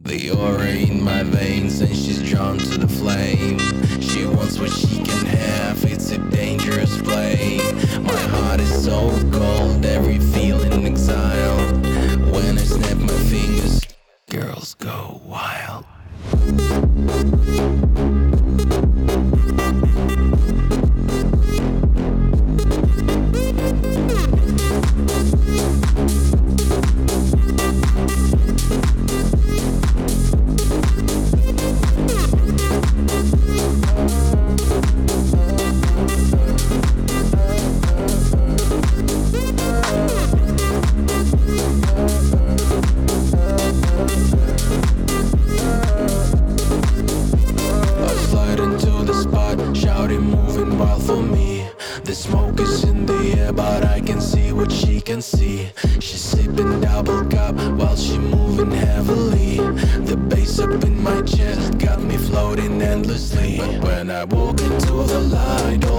The aura in my veins and she's drawn to the flame. She wants what she can have, it's a dangerous play. My heart is so cold, every feeling exiled. When I snap my fingers, girls go wild. Shouting, moving wild for me. The smoke is in the air, but I can see what she can see. She's sipping double cup while she moving heavily. The bass up in my chest got me floating endlessly. But when I walk into the light,